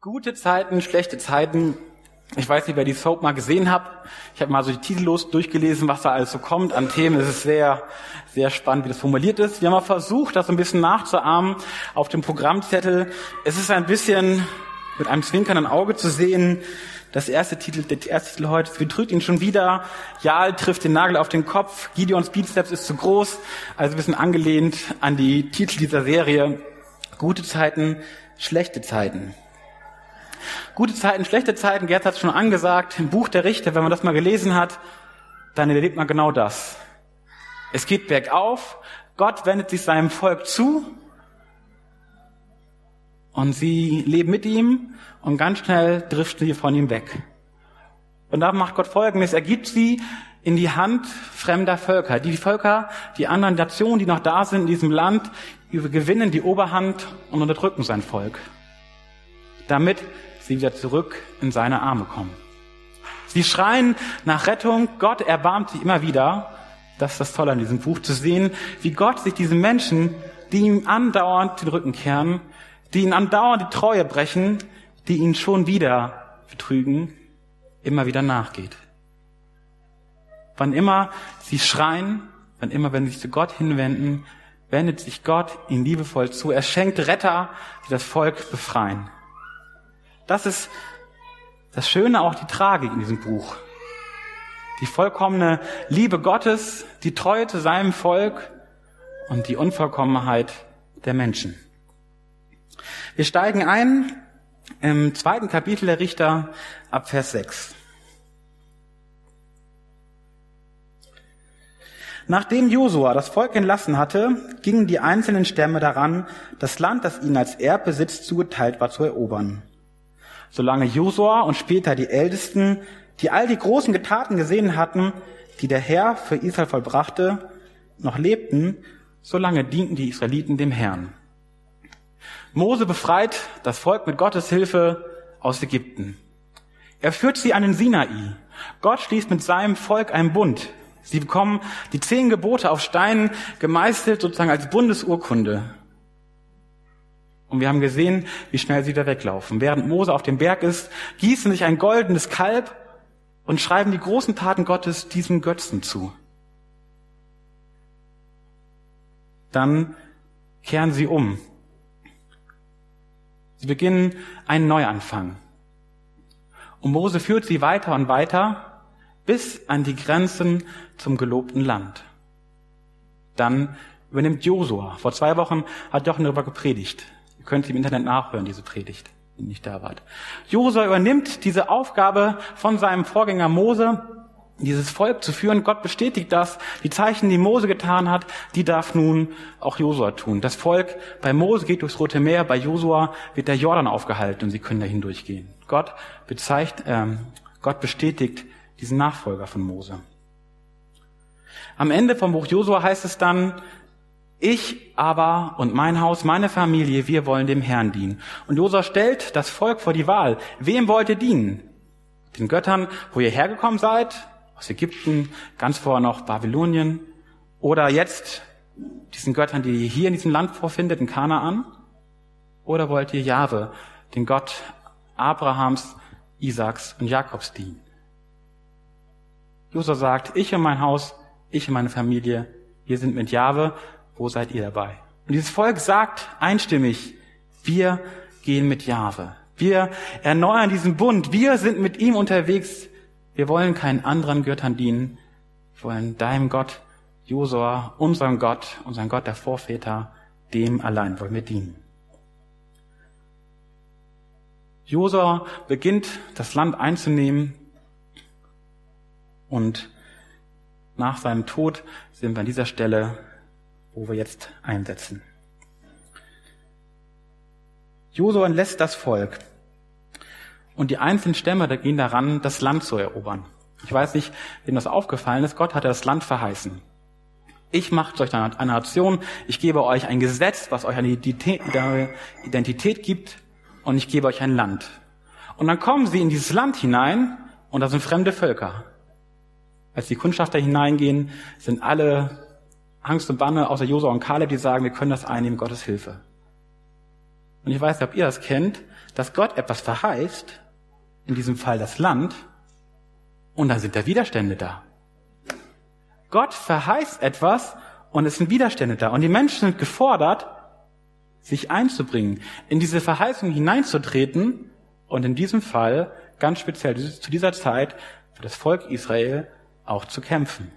Gute Zeiten, schlechte Zeiten. Ich weiß nicht, wer die Soap mal gesehen hat. Ich habe mal so die Titel durchgelesen, was da alles so kommt an Themen. Es ist sehr, sehr spannend, wie das formuliert ist. Wir haben mal versucht, das so ein bisschen nachzuahmen auf dem Programmzettel. Es ist ein bisschen mit einem zwinkernden Auge zu sehen. Der erste Titel heute, es betrügt ihn schon wieder. Jael trifft den Nagel auf den Kopf. Gideons Bizeps ist zu groß. Also ein bisschen angelehnt an die Titel dieser Serie. Gute Zeiten, schlechte Zeiten. Gute Zeiten, schlechte Zeiten, Gerd hat es schon angesagt, im Buch der Richter, wenn man das mal gelesen hat, dann erlebt man genau das. Es geht bergauf, Gott wendet sich seinem Volk zu und sie leben mit ihm und ganz schnell driften sie von ihm weg. Und da macht Gott Folgendes, er gibt sie in die Hand fremder Völker. Die Völker, die anderen Nationen, die noch da sind in diesem Land, gewinnen die Oberhand und unterdrücken sein Volk, damit sie wieder zurück in seine Arme kommen. Sie schreien nach Rettung, Gott erbarmt sich immer wieder. Das ist das Tolle an diesem Buch, zu sehen, wie Gott sich diesen Menschen, die ihm andauernd den Rücken kehren, die ihn andauernd die Treue brechen, die ihn schon wieder betrügen, immer wieder nachgeht. Wann immer sie schreien, wenn sie sich zu Gott hinwenden, wendet sich Gott ihnen liebevoll zu. Er schenkt Retter, die das Volk befreien. Das ist das Schöne, auch die Tragik in diesem Buch. Die vollkommene Liebe Gottes, die Treue zu seinem Volk und die Unvollkommenheit der Menschen. Wir steigen ein im 2. Kapitel der Richter ab Vers 6. Nachdem Josua das Volk entlassen hatte, gingen die einzelnen Stämme daran, das Land, das ihnen als Erbbesitz zugeteilt war, zu erobern. Solange Josua und später die Ältesten, die all die großen Taten gesehen hatten, die der Herr für Israel vollbrachte, noch lebten, solange dienten die Israeliten dem Herrn. Mose befreit das Volk mit Gottes Hilfe aus Ägypten. Er führt sie an den Sinai. Gott schließt mit seinem Volk einen Bund. Sie bekommen die 10 Gebote auf Steinen gemeißelt, sozusagen als Bundesurkunde. Und wir haben gesehen, wie schnell sie da weglaufen. Während Mose auf dem Berg ist, gießen sich ein goldenes Kalb und schreiben die großen Taten Gottes diesem Götzen zu. Dann kehren sie um. Sie beginnen einen Neuanfang. Und Mose führt sie weiter und weiter bis an die Grenzen zum gelobten Land. Dann übernimmt Josua. Vor 2 Wochen hat Jochen darüber gepredigt. Ihr könnt sie im Internet nachhören, diese Predigt, wenn ihr nicht da wart. Josua übernimmt diese Aufgabe von seinem Vorgänger Mose, dieses Volk zu führen. Gott bestätigt das. Die Zeichen, die Mose getan hat, die darf nun auch Josua tun. Das Volk bei Mose geht durchs Rote Meer, bei Josua wird der Jordan aufgehalten und sie können da hindurchgehen. Gott bestätigt diesen Nachfolger von Mose. Am Ende vom Buch Josua heißt es dann: Ich aber und mein Haus, meine Familie, wir wollen dem Herrn dienen. Und Josua stellt das Volk vor die Wahl. Wem wollt ihr dienen? Den Göttern, wo ihr hergekommen seid? Aus Ägypten, ganz vorher noch Babylonien. Oder jetzt diesen Göttern, die ihr hier in diesem Land vorfindet, in Kanaan? Oder wollt ihr Jahwe, den Gott Abrahams, Isaaks und Jakobs dienen? Josua sagt: Ich und mein Haus, ich und meine Familie, wir sind mit Jahwe. Wo seid ihr dabei? Und dieses Volk sagt einstimmig: Wir gehen mit Jahwe. Wir erneuern diesen Bund. Wir sind mit ihm unterwegs. Wir wollen keinen anderen Göttern dienen. Wir wollen deinem Gott, Josua, unserem Gott der Vorväter, dem allein wollen wir dienen. Josua beginnt, das Land einzunehmen, und nach seinem Tod sind wir an dieser Stelle, wo wir jetzt einsetzen. Josua entlässt das Volk und die einzelnen Stämme gehen daran, das Land zu erobern. Ich weiß nicht, wem das aufgefallen ist. Gott hatte das Land verheißen. Ich mache euch eine Nation, ich gebe euch ein Gesetz, was euch eine Identität gibt, und ich gebe euch ein Land. Und dann kommen sie in dieses Land hinein und da sind fremde Völker. Als die Kundschafter hineingehen, sind alle Angst und Banne, außer Josua und Kaleb, die sagen, wir können das einnehmen, Gottes Hilfe. Und ich weiß nicht, ob ihr das kennt, dass Gott etwas verheißt, in diesem Fall das Land, und dann sind da Widerstände da. Gott verheißt etwas und es sind Widerstände da. Und die Menschen sind gefordert, sich einzubringen, in diese Verheißung hineinzutreten und in diesem Fall, ganz speziell zu dieser Zeit, für das Volk Israel auch zu kämpfen.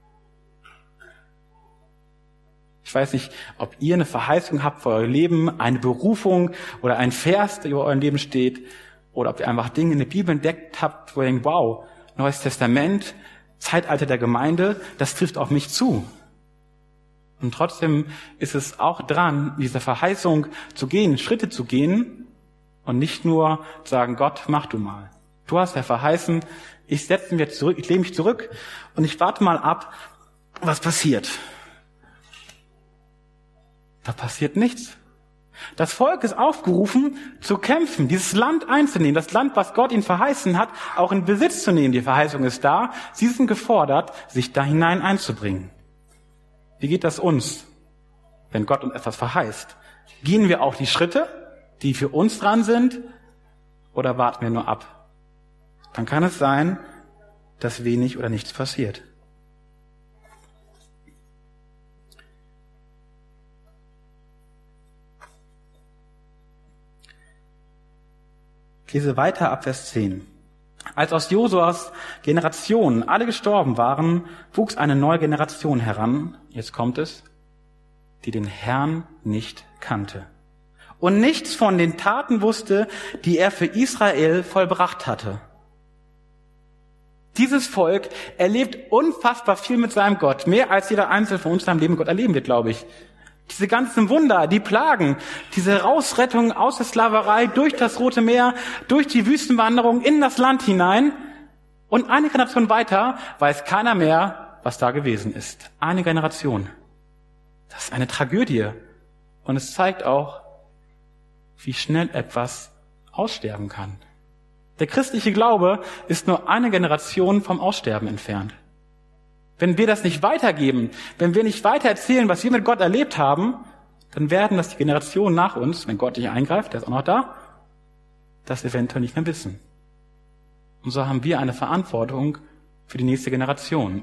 Ich weiß nicht, ob ihr eine Verheißung habt für euer Leben, eine Berufung oder ein Vers, der über eurem Leben steht, oder ob ihr einfach Dinge in der Bibel entdeckt habt, wo ihr denkt, wow, Neues Testament, Zeitalter der Gemeinde, das trifft auf mich zu. Und trotzdem ist es auch dran, diese Verheißung zu gehen, Schritte zu gehen und nicht nur zu sagen, Gott, mach du mal. Du hast ja verheißen, ich setze mich jetzt zurück, ich lehne mich zurück und ich warte mal ab, was passiert. Da passiert nichts. Das Volk ist aufgerufen, zu kämpfen, dieses Land einzunehmen, das Land, was Gott ihnen verheißen hat, auch in Besitz zu nehmen. Die Verheißung ist da. Sie sind gefordert, sich da hinein einzubringen. Wie geht das uns, wenn Gott uns etwas verheißt? Gehen wir auch die Schritte, die für uns dran sind, oder warten wir nur ab? Dann kann es sein, dass wenig oder nichts passiert. Ich lese weiter ab Vers 10. Als aus Josuas Generationen alle gestorben waren, wuchs eine neue Generation heran, jetzt kommt es, die den Herrn nicht kannte und nichts von den Taten wusste, die er für Israel vollbracht hatte. Dieses Volk erlebt unfassbar viel mit seinem Gott, mehr als jeder Einzelne von uns in seinem Leben Gott erleben wird, glaube ich. Diese ganzen Wunder, die Plagen, diese Rausrettung aus der Sklaverei durch das Rote Meer, durch die Wüstenwanderung in das Land hinein. Und eine Generation weiter weiß keiner mehr, was da gewesen ist. Eine Generation. Das ist eine Tragödie. Und es zeigt auch, wie schnell etwas aussterben kann. Der christliche Glaube ist nur eine Generation vom Aussterben entfernt. Wenn wir das nicht weitergeben, wenn wir nicht weiter erzählen, was wir mit Gott erlebt haben, dann werden das die Generationen nach uns, wenn Gott nicht eingreift, der ist auch noch da, das eventuell nicht mehr wissen. Und so haben wir eine Verantwortung für die nächste Generation.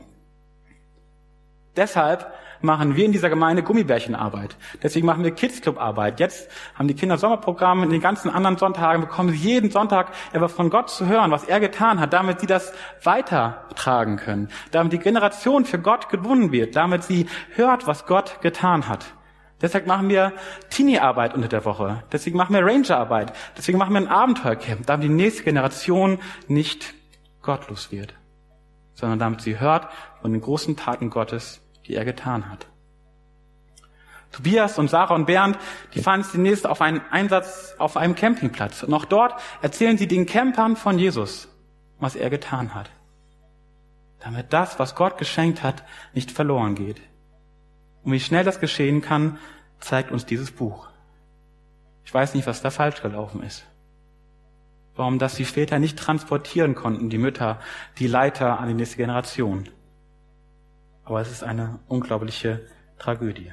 Deshalb machen wir in dieser Gemeinde Gummibärchenarbeit. Deswegen machen wir Kids-Club-Arbeit. Jetzt haben die Kinder Sommerprogramme. In den ganzen anderen Sonntagen bekommen sie jeden Sonntag etwas von Gott zu hören, was er getan hat, damit sie das weitertragen können. Damit die Generation für Gott gewonnen wird. Damit sie hört, was Gott getan hat. Deshalb machen wir Teenie-Arbeit unter der Woche. Deswegen machen wir Ranger-Arbeit. Deswegen machen wir ein Abenteuercamp, damit die nächste Generation nicht gottlos wird, sondern damit sie hört von den großen Taten Gottes, die er getan hat. Tobias und Sarah und Bernd, die fahren jetzt demnächst auf einen Einsatz auf einem Campingplatz. Und auch dort erzählen sie den Campern von Jesus, was er getan hat. Damit das, was Gott geschenkt hat, nicht verloren geht. Und wie schnell das geschehen kann, zeigt uns dieses Buch. Ich weiß nicht, was da falsch gelaufen ist. Warum das die Väter nicht transportieren konnten, die Mütter, die Leiter an die nächste Generation. Aber es ist eine unglaubliche Tragödie.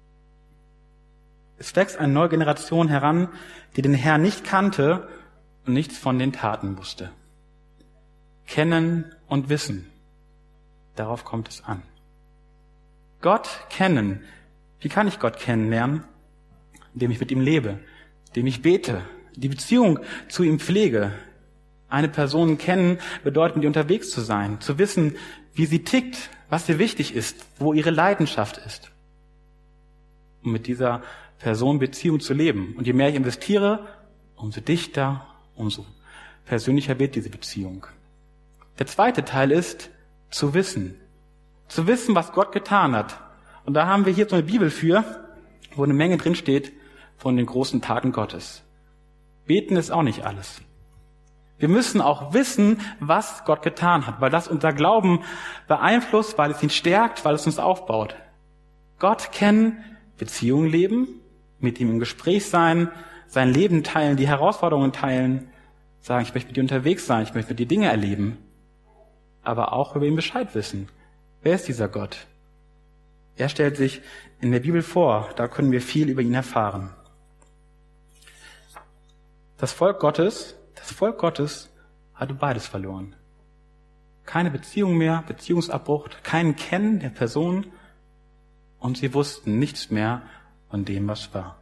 Es wächst eine neue Generation heran, die den Herrn nicht kannte und nichts von den Taten wusste. Kennen und wissen, darauf kommt es an. Gott kennen. Wie kann ich Gott kennenlernen? Indem ich mit ihm lebe, indem ich bete, die Beziehung zu ihm pflege. Eine Person kennen bedeutet, mit ihr unterwegs zu sein, zu wissen, wie sie tickt, was ihr wichtig ist, wo ihre Leidenschaft ist. Um mit dieser Person Beziehung zu leben. Und je mehr ich investiere, umso dichter, umso persönlicher wird diese Beziehung. Der zweite Teil ist, zu wissen. Zu wissen, was Gott getan hat. Und da haben wir hier so eine Bibel für, wo eine Menge drin steht von den großen Taten Gottes. Beten ist auch nicht alles. Wir müssen auch wissen, was Gott getan hat, weil das unser Glauben beeinflusst, weil es ihn stärkt, weil es uns aufbaut. Gott kennen, Beziehungen leben, mit ihm im Gespräch sein, sein Leben teilen, die Herausforderungen teilen, sagen, ich möchte mit dir unterwegs sein, ich möchte mit dir Dinge erleben, aber auch über ihn Bescheid wissen. Wer ist dieser Gott? Er stellt sich in der Bibel vor, da können wir viel über ihn erfahren. Das Volk Gottes hatte beides verloren. Keine Beziehung mehr, Beziehungsabbruch, kein Kennen der Person und sie wussten nichts mehr von dem, was war.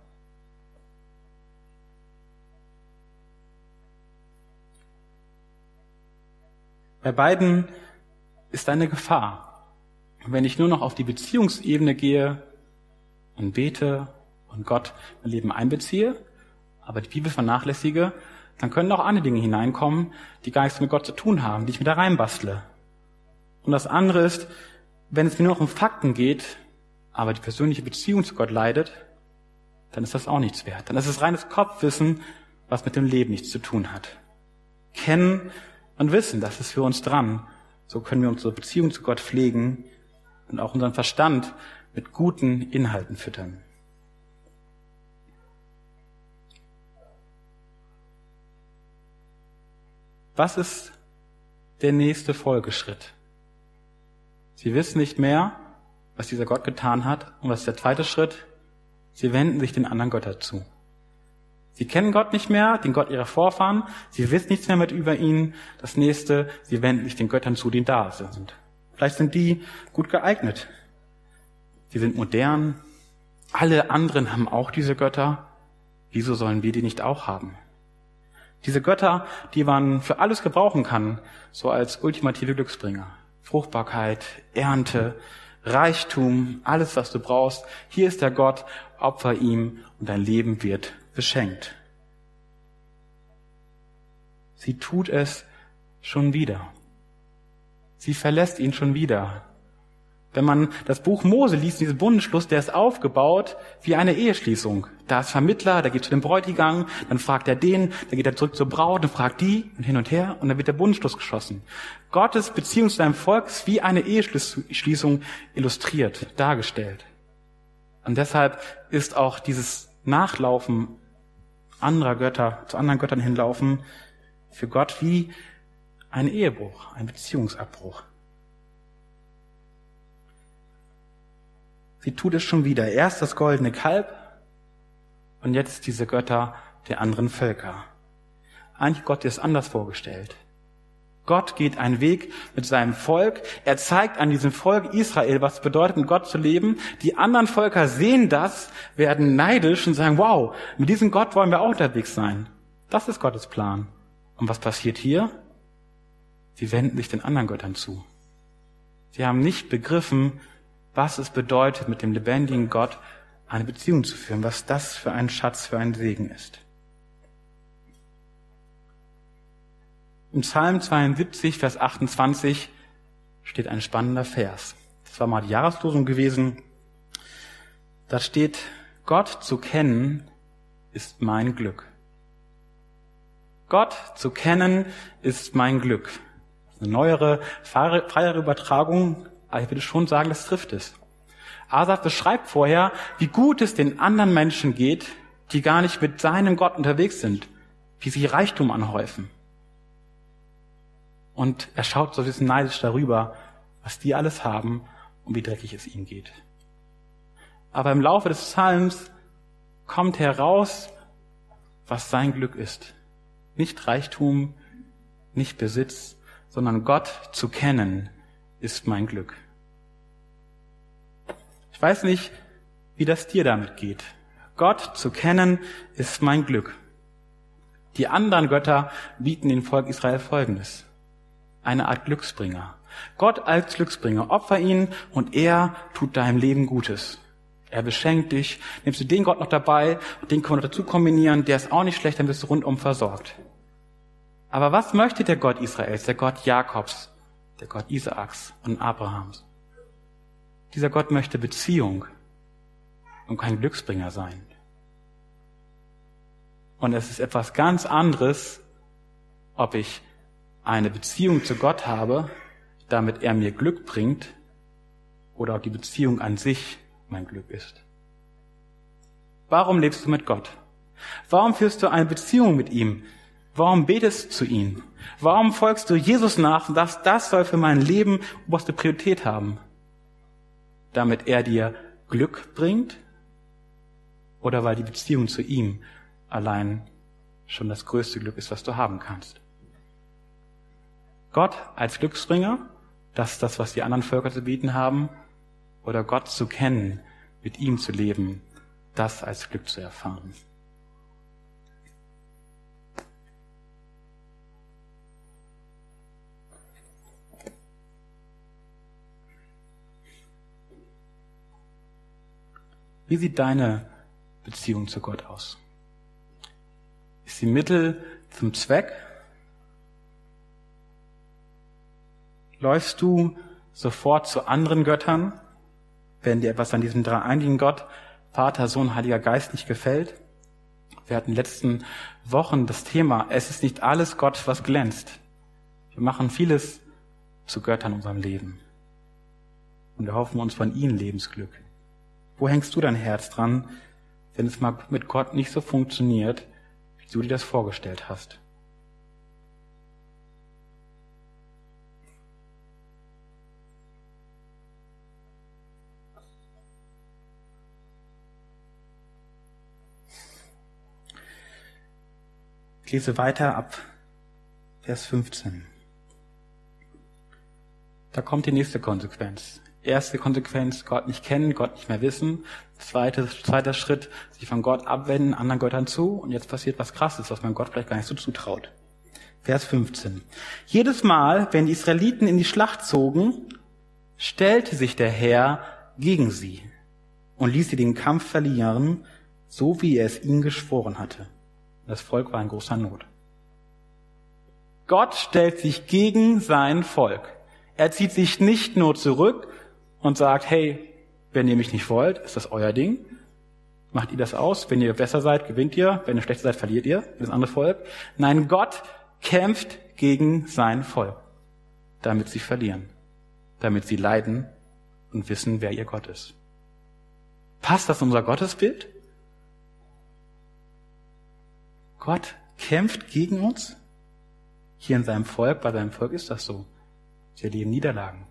Bei beiden ist eine Gefahr. Wenn ich nur noch auf die Beziehungsebene gehe und bete und Gott mein Leben einbeziehe, aber die Bibel vernachlässige, dann können auch andere Dinge hineinkommen, die gar nichts mit Gott zu tun haben, die ich mir da reinbastle. Und das andere ist, wenn es mir nur noch um Fakten geht, aber die persönliche Beziehung zu Gott leidet, dann ist das auch nichts wert. Dann ist es reines Kopfwissen, was mit dem Leben nichts zu tun hat. Kennen und wissen, das ist für uns dran. So können wir unsere Beziehung zu Gott pflegen und auch unseren Verstand mit guten Inhalten füttern. Was ist der nächste Folgeschritt? Sie wissen nicht mehr, was dieser Gott getan hat. Und was ist der zweite Schritt? Sie wenden sich den anderen Göttern zu. Sie kennen Gott nicht mehr, den Gott ihrer Vorfahren. Sie wissen nichts mehr mit über ihn. Das nächste, sie wenden sich den Göttern zu, die da sind. Vielleicht sind die gut geeignet. Sie sind modern. Alle anderen haben auch diese Götter. Wieso sollen wir die nicht auch haben? Diese Götter, die man für alles gebrauchen kann, so als ultimative Glücksbringer. Fruchtbarkeit, Ernte, Reichtum, alles, was du brauchst. Hier ist der Gott, opfer ihm und dein Leben wird beschenkt. Sie tut es schon wieder. Sie verlässt ihn schon wieder. Wenn man das Buch Mose liest, diesen Bundesschluss, der ist aufgebaut wie eine Eheschließung. Da ist Vermittler, der geht zu dem Bräutigam, dann fragt er den, dann geht er zurück zur Braut, dann fragt die und hin und her und dann wird der Bundesschluss geschlossen. Gottes Beziehung zu seinem Volk ist wie eine Eheschließung illustriert, dargestellt. Und deshalb ist auch dieses Nachlaufen anderer Götter, zu anderen Göttern hinlaufen, für Gott wie ein Ehebruch, ein Beziehungsabbruch. Sie tut es schon wieder. Erst das goldene Kalb und jetzt diese Götter der anderen Völker. Eigentlich hat Gott dir es anders vorgestellt. Gott geht einen Weg mit seinem Volk. Er zeigt an diesem Volk Israel, was es bedeutet, mit Gott zu leben. Die anderen Völker sehen das, werden neidisch und sagen, wow, mit diesem Gott wollen wir auch unterwegs sein. Das ist Gottes Plan. Und was passiert hier? Sie wenden sich den anderen Göttern zu. Sie haben nicht begriffen, was es bedeutet, mit dem lebendigen Gott eine Beziehung zu führen, was das für ein Schatz, für ein Segen ist. Im Psalm 72, Vers 28 steht ein spannender Vers. Das war mal die Jahreslosung gewesen. Da steht, Gott zu kennen ist mein Glück. Gott zu kennen ist mein Glück. Eine neuere, freiere Übertragung, aber ich würde schon sagen, das trifft es. Asaf beschreibt vorher, wie gut es den anderen Menschen geht, die gar nicht mit seinem Gott unterwegs sind, wie sie Reichtum anhäufen. Und er schaut so ein bisschen neidisch darüber, was die alles haben und wie dreckig es ihnen geht. Aber im Laufe des Psalms kommt heraus, was sein Glück ist. Nicht Reichtum, nicht Besitz, sondern Gott zu kennen ist mein Glück. Ich weiß nicht, wie das dir damit geht. Gott zu kennen ist mein Glück. Die anderen Götter bieten dem Volk Israel Folgendes. Eine Art Glücksbringer. Gott als Glücksbringer. Opfer ihn und er tut deinem Leben Gutes. Er beschenkt dich. Nimmst du den Gott noch dabei und den können wir dazu kombinieren. Der ist auch nicht schlecht, dann bist du rundum versorgt. Aber was möchte der Gott Israels, der Gott Jakobs, der Gott Isaaks und Abrahams? Dieser Gott möchte Beziehung und kein Glücksbringer sein. Und es ist etwas ganz anderes, ob ich eine Beziehung zu Gott habe, damit er mir Glück bringt, oder ob die Beziehung an sich mein Glück ist. Warum lebst du mit Gott? Warum führst du eine Beziehung mit ihm? Warum betest du zu ihm? Warum folgst du Jesus nach und sagst, das soll für mein Leben oberste Priorität haben? Damit er dir Glück bringt oder weil die Beziehung zu ihm allein schon das größte Glück ist, was du haben kannst. Gott als Glücksbringer, das ist das, was die anderen Völker zu bieten haben, oder Gott zu kennen, mit ihm zu leben, das als Glück zu erfahren. Wie sieht deine Beziehung zu Gott aus? Ist sie Mittel zum Zweck? Läufst du sofort zu anderen Göttern, wenn dir etwas an diesem dreieinigen Gott, Vater, Sohn, Heiliger Geist nicht gefällt? Wir hatten in den letzten Wochen das Thema, es ist nicht alles Gott, was glänzt. Wir machen vieles zu Göttern in unserem Leben. Und wir hoffen uns von ihnen Lebensglück. Wo hängst du dein Herz dran, wenn es mal mit Gott nicht so funktioniert, wie du dir das vorgestellt hast? Ich lese weiter ab Vers 15. Da kommt die nächste Konsequenz. Erste Konsequenz, Gott nicht kennen, Gott nicht mehr wissen. Zweiter Schritt, sich von Gott abwenden, anderen Göttern zu. Und jetzt passiert was Krasses, was man Gott vielleicht gar nicht so zutraut. Vers 15. Jedes Mal, wenn die Israeliten in die Schlacht zogen, stellte sich der Herr gegen sie und ließ sie den Kampf verlieren, so wie er es ihnen geschworen hatte. Das Volk war in großer Not. Gott stellt sich gegen sein Volk. Er zieht sich nicht nur zurück und sagt, hey, wenn ihr mich nicht wollt, ist das euer Ding. Macht ihr das aus. Wenn ihr besser seid, gewinnt ihr. Wenn ihr schlechter seid, verliert ihr. Das andere Volk. Nein, Gott kämpft gegen sein Volk, damit sie verlieren. Damit sie leiden und wissen, wer ihr Gott ist. Passt das in unser Gottesbild? Gott kämpft gegen uns? Hier in seinem Volk, bei seinem Volk ist das so. Sie erleben Niederlagen.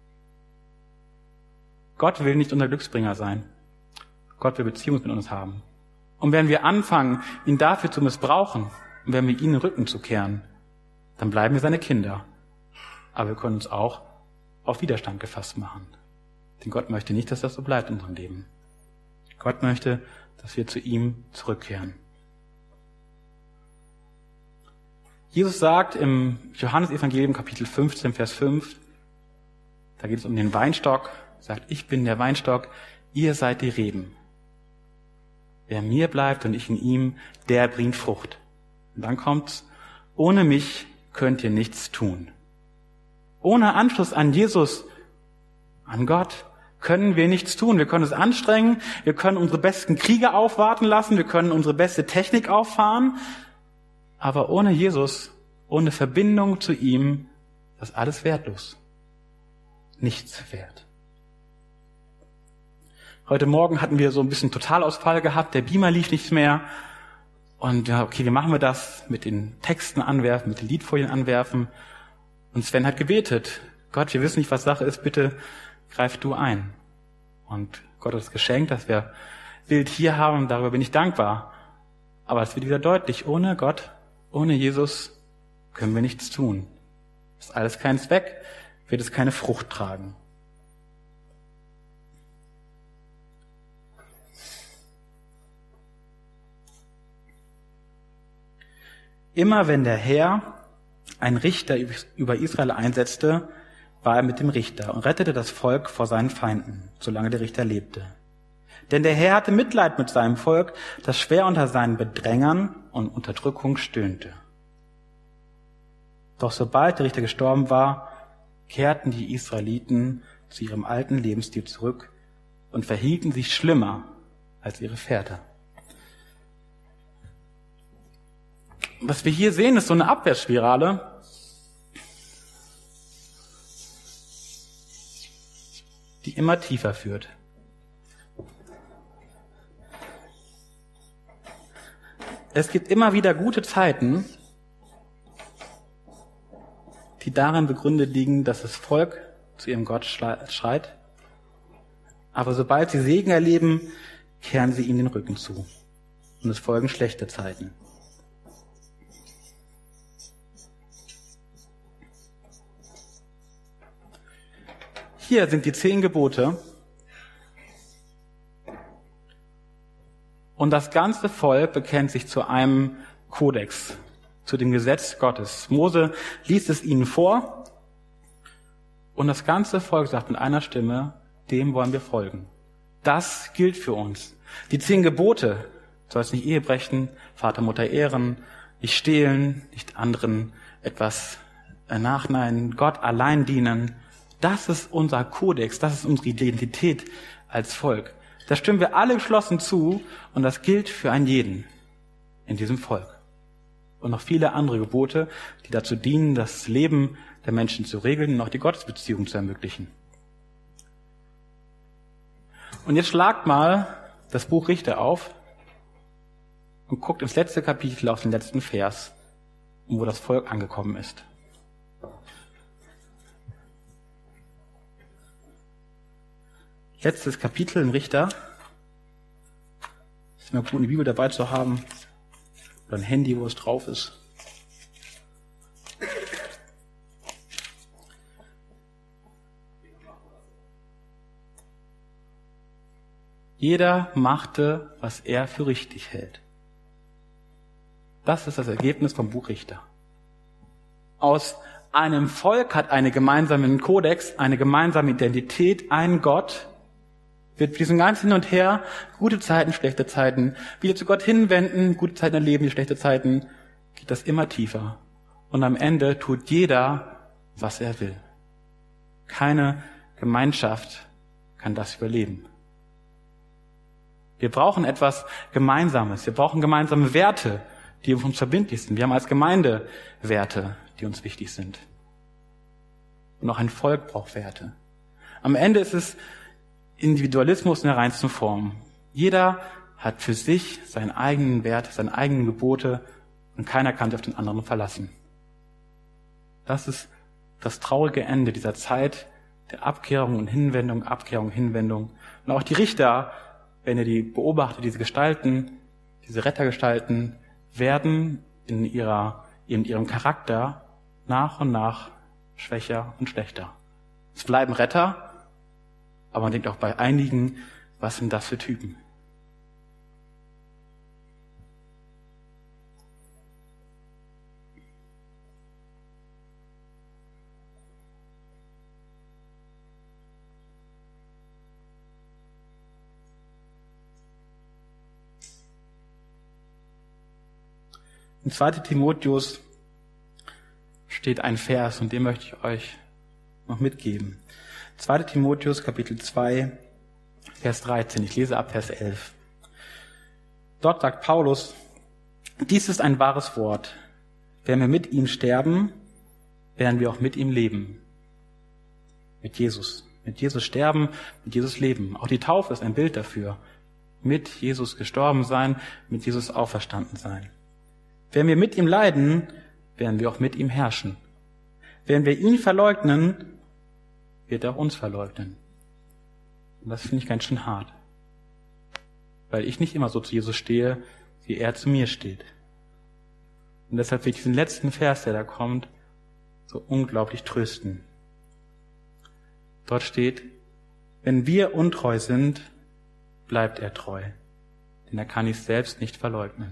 Gott will nicht unser Glücksbringer sein. Gott will Beziehung mit uns haben. Und wenn wir anfangen, ihn dafür zu missbrauchen, und wenn wir ihm den Rücken zu kehren, dann bleiben wir seine Kinder. Aber wir können uns auch auf Widerstand gefasst machen. Denn Gott möchte nicht, dass das so bleibt in unserem Leben. Gott möchte, dass wir zu ihm zurückkehren. Jesus sagt im Johannesevangelium Kapitel 15, Vers 5, da geht es um den Weinstock, sagt, ich bin der Weinstock, ihr seid die Reben. Wer mir bleibt und ich in ihm, der bringt Frucht. Und dann kommt's, ohne mich könnt ihr nichts tun. Ohne Anschluss an Jesus, an Gott, können wir nichts tun. Wir können uns anstrengen, wir können unsere besten Kriege aufwarten lassen, wir können unsere beste Technik auffahren, aber ohne Jesus, ohne Verbindung zu ihm, ist alles wertlos. Nichts wert. Heute Morgen hatten wir so ein bisschen Totalausfall gehabt, der Beamer lief nicht mehr. Und ja, okay, wie machen wir das? Mit den Texten anwerfen, mit den Liedfolien anwerfen. Und Sven hat gebetet. Gott, wir wissen nicht, was Sache ist, bitte greif du ein. Und Gott hat das Geschenk, dass wir Bild hier haben, und darüber bin ich dankbar. Aber es wird wieder deutlich, ohne Gott, ohne Jesus können wir nichts tun. Ist alles kein Zweck, wird es keine Frucht tragen. Immer wenn der Herr einen Richter über Israel einsetzte, war er mit dem Richter und rettete das Volk vor seinen Feinden, solange der Richter lebte. Denn der Herr hatte Mitleid mit seinem Volk, das schwer unter seinen Bedrängern und Unterdrückung stöhnte. Doch sobald der Richter gestorben war, kehrten die Israeliten zu ihrem alten Lebensstil zurück und verhielten sich schlimmer als ihre Väter. Was wir hier sehen, ist so eine Abwärtsspirale. Die immer tiefer führt. Es gibt immer wieder gute Zeiten, die darin begründet liegen, dass das Volk zu ihrem Gott schreit. Aber sobald sie Segen erleben, kehren sie ihm den Rücken zu. Und es folgen schlechte Zeiten. Hier sind die 10 Gebote. Und das ganze Volk bekennt sich zu einem Kodex, zu dem Gesetz Gottes. Mose liest es ihnen vor und das ganze Volk sagt mit einer Stimme, dem wollen wir folgen. Das gilt für uns. Die 10 Gebote, du sollst nicht Ehe brechen, Vater, Mutter ehren, nicht stehlen, nicht anderen etwas nachneiden, Gott allein dienen. Das ist unser Kodex, das ist unsere Identität als Volk. Da stimmen wir alle geschlossen zu und das gilt für einen jeden in diesem Volk. Und noch viele andere Gebote, die dazu dienen, das Leben der Menschen zu regeln und auch die Gottesbeziehung zu ermöglichen. Und jetzt schlagt mal das Buch Richter auf und guckt ins letzte Kapitel auf den letzten Vers, wo das Volk angekommen ist. Letztes Kapitel im Richter. Ist immer gut, eine Bibel dabei zu haben. Oder ein Handy, wo es drauf ist. Jeder machte, was er für richtig hält. Das ist das Ergebnis vom Buch Richter. Aus einem Volk hat einen gemeinsamen Kodex, eine gemeinsame Identität, einen Gott, wird diesen ganzen Hin und Her, gute Zeiten, schlechte Zeiten, wieder zu Gott hinwenden, gute Zeiten erleben, die schlechte Zeiten, geht das immer tiefer. Und am Ende tut jeder, was er will. Keine Gemeinschaft kann das überleben. Wir brauchen etwas Gemeinsames. Wir brauchen gemeinsame Werte, die uns verbindlich sind. Wir haben als Gemeinde Werte, die uns wichtig sind. Und auch ein Volk braucht Werte. Am Ende ist es Individualismus in der reinsten Form. Jeder hat für sich seinen eigenen Wert, seine eigenen Gebote und keiner kann sich auf den anderen verlassen. Das ist das traurige Ende dieser Zeit der Abkehrung und Hinwendung, Abkehrung und Hinwendung. Und auch die Richter, wenn ihr die beobachtet, diese Gestalten, diese Rettergestalten, werden in ihrem Charakter nach und nach schwächer und schlechter. Es bleiben Retter, aber man denkt auch bei einigen, was sind das für Typen? In 2. Timotheus steht ein Vers und den möchte ich euch noch mitgeben. 2. Timotheus, Kapitel 2, Vers 13. Ich lese ab Vers 11. Dort sagt Paulus, dies ist ein wahres Wort. Wenn wir mit ihm sterben, werden wir auch mit ihm leben. Mit Jesus. Mit Jesus sterben, mit Jesus leben. Auch die Taufe ist ein Bild dafür. Mit Jesus gestorben sein, mit Jesus auferstanden sein. Wenn wir mit ihm leiden, werden wir auch mit ihm herrschen. Wenn wir ihn verleugnen, wird er auch uns verleugnen. Und das finde ich ganz schön hart. Weil ich nicht immer so zu Jesus stehe, wie er zu mir steht. Und deshalb will ich diesen letzten Vers, der da kommt, so unglaublich trösten. Dort steht, wenn wir untreu sind, bleibt er treu, denn er kann sich selbst nicht verleugnen.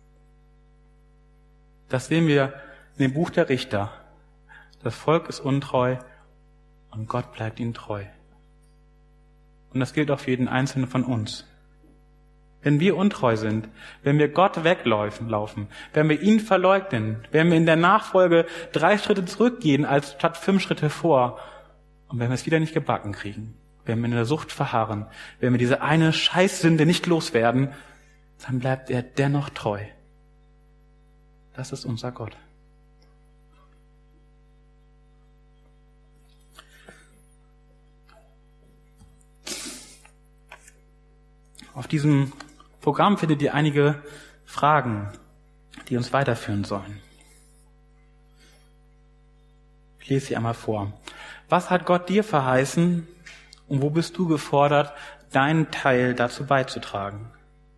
Das sehen wir in dem Buch der Richter. Das Volk ist untreu und Gott bleibt ihnen treu. Und das gilt auch für jeden Einzelnen von uns. Wenn wir untreu sind, wenn wir Gott weglaufen, wenn wir ihn verleugnen, wenn wir in der Nachfolge 3 Schritte zurückgehen, als statt 5 Schritte vor, und wenn wir es wieder nicht gebacken kriegen, wenn wir in der Sucht verharren, wenn wir diese eine Scheißsünde nicht loswerden, dann bleibt er dennoch treu. Das ist unser Gott. Auf diesem Programm findet ihr einige Fragen, die uns weiterführen sollen. Ich lese sie einmal vor. Was hat Gott dir verheißen und wo bist du gefordert, deinen Teil dazu beizutragen?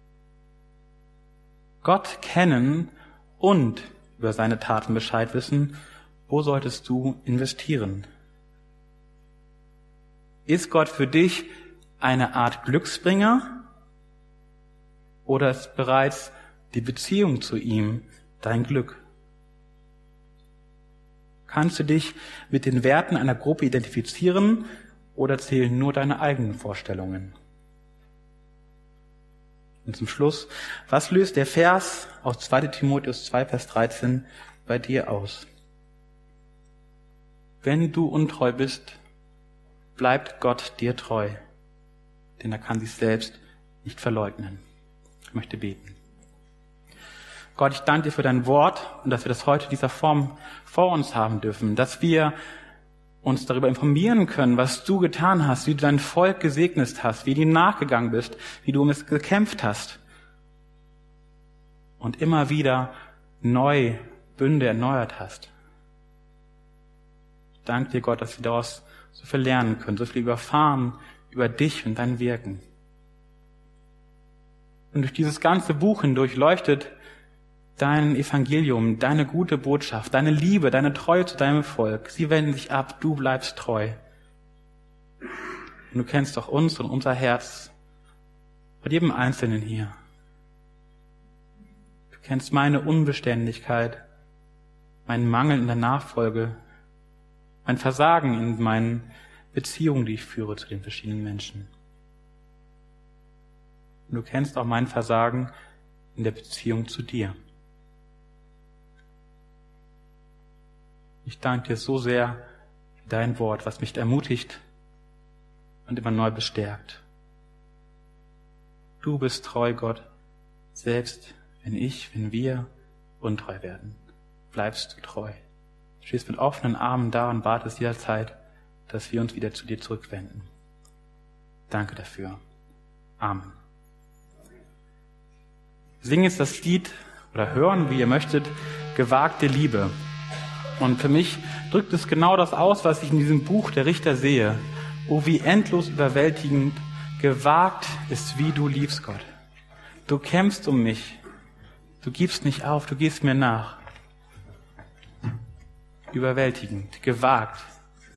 Gott kennen und über seine Taten Bescheid wissen, wo solltest du investieren? Ist Gott für dich eine Art Glücksbringer oder ist bereits die Beziehung zu ihm dein Glück? Kannst du dich mit den Werten einer Gruppe identifizieren oder zählen nur deine eigenen Vorstellungen? Und zum Schluss, was löst der Vers aus 2. Timotheus 2, Vers 13 bei dir aus? Wenn du untreu bist, bleibt Gott dir treu, denn er kann sich selbst nicht verleugnen. Ich möchte beten. Gott, ich danke dir für dein Wort und dass wir das heute in dieser Form vor uns haben dürfen, dass wir uns darüber informieren können, was du getan hast, wie du dein Volk gesegnet hast, wie du ihm nachgegangen bist, wie du um es gekämpft hast und immer wieder neu Bünde erneuert hast. Ich danke dir, Gott, dass wir daraus so viel lernen können, so viel erfahren über dich und dein Wirken. Und durch dieses ganze Buch hindurch leuchtet dein Evangelium, deine gute Botschaft, deine Liebe, deine Treue zu deinem Volk. Sie wenden sich ab, du bleibst treu. Und du kennst doch uns und unser Herz, bei jedem Einzelnen hier. Du kennst meine Unbeständigkeit, meinen Mangel in der Nachfolge, mein Versagen in meinen Beziehungen, die ich führe zu den verschiedenen Menschen. Und du kennst auch mein Versagen in der Beziehung zu dir. Ich danke dir so sehr für dein Wort, was mich ermutigt und immer neu bestärkt. Du bist treu, Gott, selbst wenn wir untreu werden, bleibst du treu. Du stehst mit offenen Armen da und wartest jederzeit, dass wir uns wieder zu dir zurückwenden. Danke dafür. Amen. Singen jetzt das Lied oder hören, wie ihr möchtet, Gewagte Liebe. Und für mich drückt es genau das aus, was ich in diesem Buch der Richter sehe. Oh, wie endlos überwältigend gewagt ist, wie du liebst, Gott. Du kämpfst um mich. Du gibst nicht auf, du gehst mir nach. Überwältigend, gewagt.